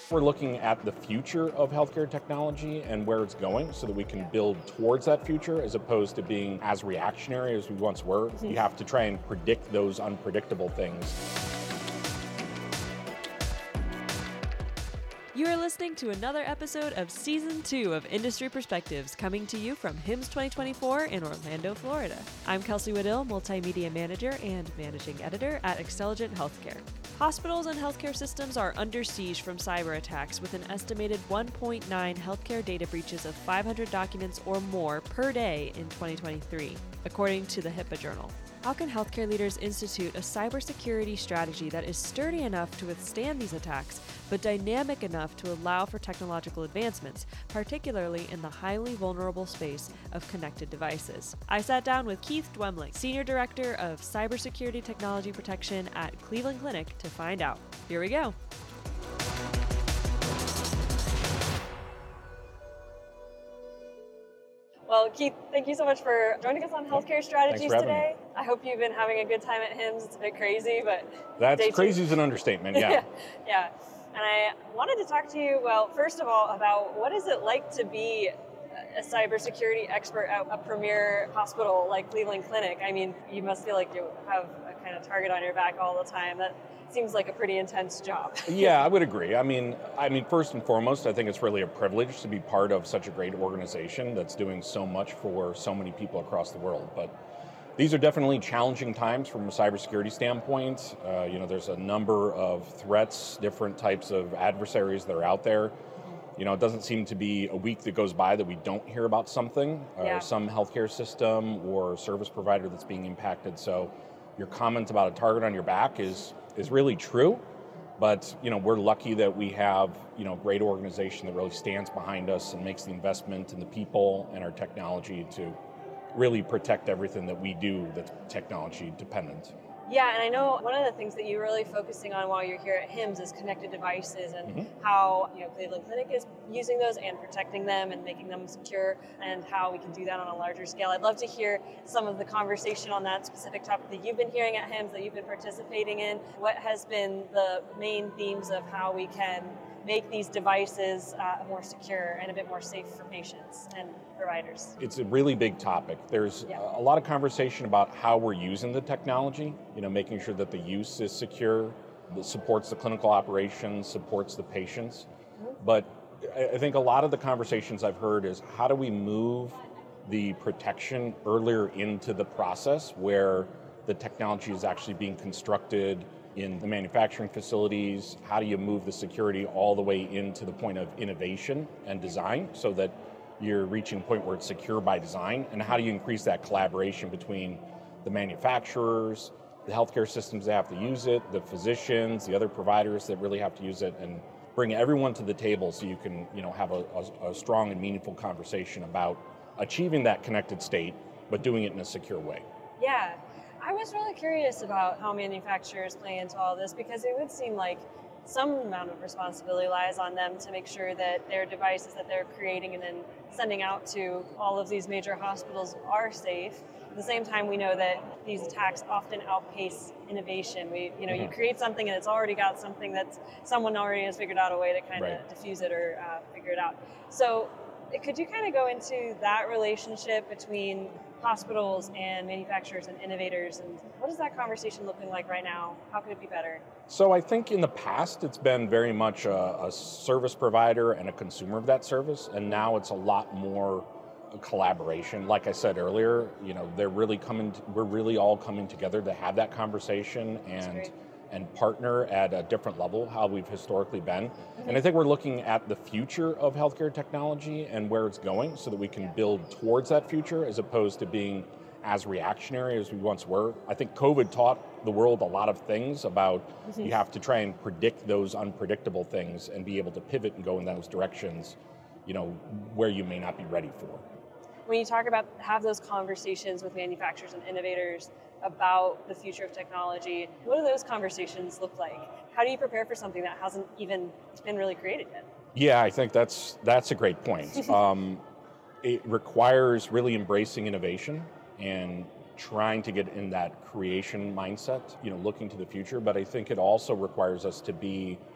We're looking at the future of healthcare technology and where it's going so that we can build towards that future as opposed to being as reactionary as we once were. You have to try and predict those unpredictable things. You are listening to another episode of Season 2 of Industry Perspectives, coming to you from HIMSS 2024 in Orlando, Florida. I'm Kelsey Wadill, Multimedia Manager and Managing Editor at Xtelligent Healthcare. Hospitals and healthcare systems are under siege from cyber attacks, with an estimated 1.9 healthcare data breaches of 500 documents or more per day in 2023, according to the HIPAA Journal. How can healthcare leaders institute a cybersecurity strategy that is sturdy enough to withstand these attacks, but dynamic enough to allow for technological advancements, particularly in the highly vulnerable space of connected devices? I sat down with Keith Dwemling, Senior Director of Cybersecurity Technology Protection at Cleveland Clinic, to find out. Here we go. Well, Keith, thank you so much for joining us on Healthcare Strategies today. I hope you've been having a good time at HIMSS. It's a bit crazy, but That's crazy is an understatement, yeah. Yeah. And I wanted to talk to you, well, first of all, about what is it like to be a cybersecurity expert at a premier hospital like Cleveland Clinic? I mean, you must feel like you have a kind of target on your back all the time. That seems like a pretty intense job. Yeah, I would agree. I mean, first and foremost, I think it's really a privilege to be part of such a great organization that's doing so much for so many people across the world. But these are definitely challenging times from a cybersecurity standpoint. There's a number of threats, different types of adversaries that are out there. It doesn't seem to be a week that goes by that we don't hear about something, some healthcare system or service provider that's being impacted. So your comment about a target on your back is really true, but we're lucky that we have a great organization that really stands behind us and makes the investment in the people and our technology to really protect everything that we do that's technology dependent. Yeah, and I know one of the things that you're really focusing on while you're here at HIMSS is connected devices and how Cleveland Clinic is using those and protecting them and making them secure, and how we can do that on a larger scale. I'd love to hear some of the conversation on that specific topic that you've been hearing at HIMSS, that you've been participating in. What has been the main themes of how we can make these devices more secure and a bit more safe for patients and providers? It's a really big topic. There's a lot of conversation about how we're using the technology, making sure that the use is secure, that supports the clinical operations, supports the patients. But I think a lot of the conversations I've heard is how do we move the protection earlier into the process where the technology is actually being constructed in the manufacturing facilities? How do you move the security all the way into the point of innovation and design so that you're reaching a point where it's secure by design? And how do you increase that collaboration between the manufacturers, the healthcare systems that have to use it, the physicians, the other providers that really have to use it, and bring everyone to the table so you can have a strong and meaningful conversation about achieving that connected state, but doing it in a secure way. Yeah. I was really curious about how manufacturers play into all this, because it would seem like some amount of responsibility lies on them to make sure that their devices that they're creating and then sending out to all of these major hospitals are safe. At the same time, we know that these attacks often outpace innovation. You create something and it's already got something that someone already has figured out a way to kind of diffuse it or figure it out. So could you kind of go into that relationship between hospitals and manufacturers and innovators, and what is that conversation looking like right now? How could it be better? So I think in the past it's been very much a service provider and a consumer of that service, and now it's a lot more a collaboration. Like I said earlier, we're really all coming together to have that conversation and partner at a different level, how we've historically been. And I think we're looking at the future of healthcare technology and where it's going so that we can build towards that future as opposed to being as reactionary as we once were. I think COVID taught the world a lot of things about you have to try and predict those unpredictable things and be able to pivot and go in those directions, where you may not be ready for. When you talk about have those conversations with manufacturers and innovators about the future of technology, what do those conversations look like? How do you prepare for something that hasn't even been really created yet? Yeah, I think that's a great point. It requires really embracing innovation and trying to get in that creation mindset, looking to the future. But I think it also requires us to be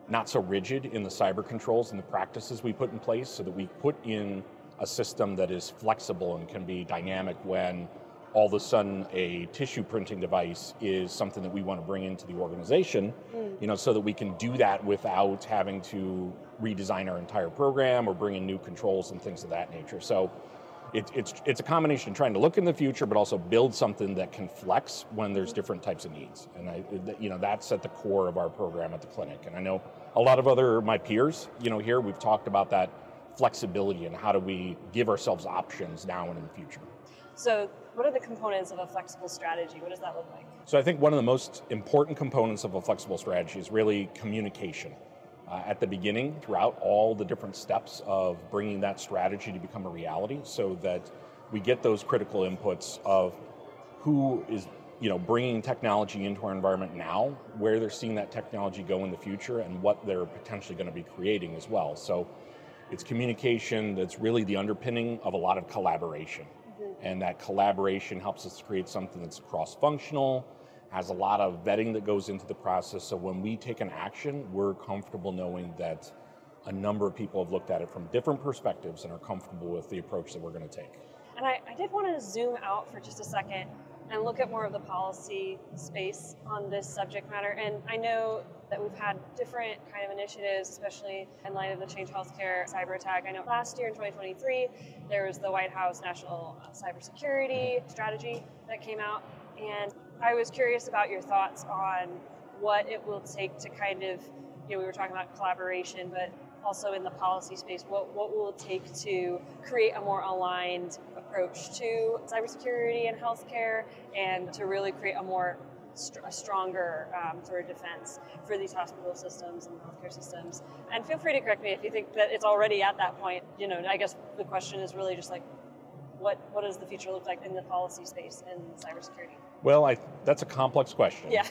not so rigid in the cyber controls and the practices we put in place, so that we put in a system that is flexible and can be dynamic when all of a sudden a tissue printing device is something that we want to bring into the organization, so that we can do that without having to redesign our entire program or bring in new controls and things of that nature. So it's a combination of trying to look in the future, but also build something that can flex when there's different types of needs. And that's at the core of our program at the clinic. And I know a lot of my peers, here we've talked about that flexibility and how do we give ourselves options now and in the future. So what are the components of a flexible strategy? What does that look like? So I think one of the most important components of a flexible strategy is really communication. At the beginning, throughout all the different steps of bringing that strategy to become a reality, so that we get those critical inputs of who is bringing technology into our environment now, where they're seeing that technology go in the future, and what they're potentially going to be creating as well. So it's communication that's really the underpinning of a lot of collaboration. And that collaboration helps us create something that's cross-functional, has a lot of vetting that goes into the process. So when we take an action, we're comfortable knowing that a number of people have looked at it from different perspectives and are comfortable with the approach that we're going to take. And I did want to zoom out for just a second and look at more of the policy space on this subject matter. And I know that we've had different kind of initiatives, especially in light of the Change Healthcare cyber attack. I know last year in 2023, there was the White House National Cybersecurity Strategy that came out. And I was curious about your thoughts on what it will take to kind of, we were talking about collaboration, but also in the policy space, what will it take to create a more aligned approach to cybersecurity and healthcare, and to really create a stronger sort of defense for these hospital systems and healthcare systems. And feel free to correct me if you think that it's already at that point. I guess the question is really just like, what does the future look like in the policy space in cybersecurity? Well, that's a complex question. Yeah.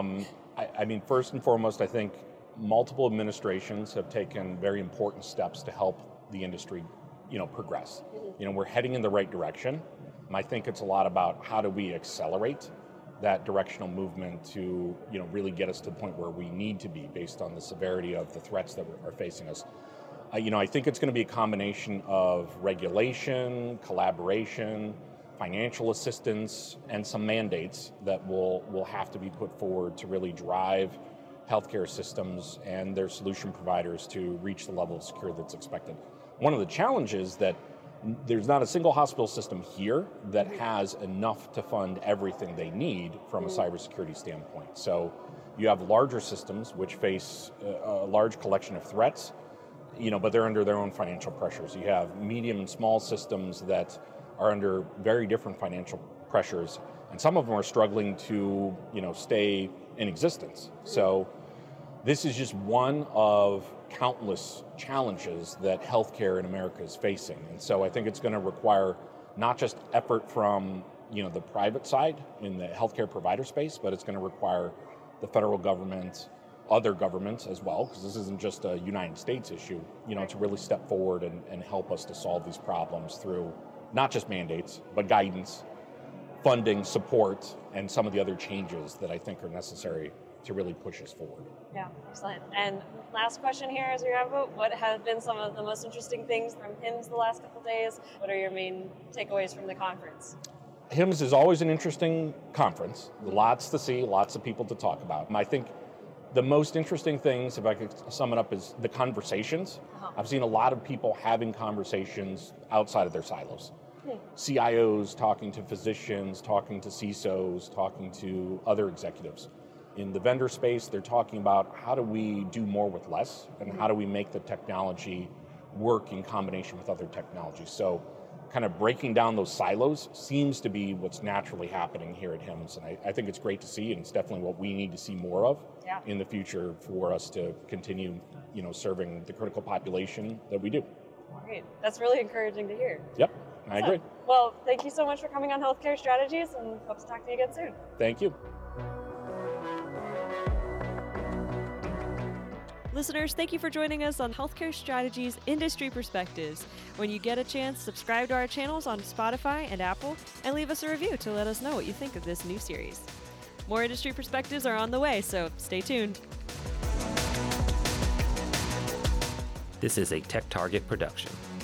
I mean, first and foremost, I think multiple administrations have taken very important steps to help the industry, progress. Mm-hmm. We're heading in the right direction. I think it's a lot about how do we accelerate that directional movement to, really get us to the point where we need to be based on the severity of the threats that are facing us. I think it's going to be a combination of regulation, collaboration, financial assistance, and some mandates that will have to be put forward to really drive healthcare systems and their solution providers to reach the level of security that's expected. One of the challenges that there's not a single hospital system here that has enough to fund everything they need from a cybersecurity standpoint. So you have larger systems which face a large collection of threats, but they're under their own financial pressures. You have medium and small systems that are under very different financial pressures, and some of them are struggling to, stay in existence. So this is just one of countless challenges that healthcare in America is facing. And so I think it's going to require not just effort from, the private side in the healthcare provider space, but it's going to require the federal government, other governments as well, because this isn't just a United States issue, to really step forward and help us to solve these problems through not just mandates, but guidance, funding, support, and some of the other changes that I think are necessary to really push us forward. Yeah, excellent. And last question here as we wrap up, what have been some of the most interesting things from HIMSS the last couple of days? What are your main takeaways from the conference? HIMSS is always an interesting conference. Lots to see, lots of people to talk about. And I think the most interesting things, if I could sum it up, is the conversations. I've seen a lot of people having conversations outside of their silos. CIOs talking to physicians, talking to CISOs, talking to other executives. In the vendor space, they're talking about how do we do more with less, and how do we make the technology work in combination with other technologies. So kind of breaking down those silos seems to be what's naturally happening here at HIMSS, and I think it's great to see, and it's definitely what we need to see more of in the future for us to continue, serving the critical population that we do. Great. That's really encouraging to hear. Yep, I agree. Well, thank you so much for coming on Healthcare Strategies, and hope to talk to you again soon. Thank you. Listeners, thank you for joining us on Healthcare Strategies Industry Perspectives. When you get a chance, subscribe to our channels on Spotify and Apple, and leave us a review to let us know what you think of this new series. More industry perspectives are on the way, so stay tuned. This is a Tech Target production.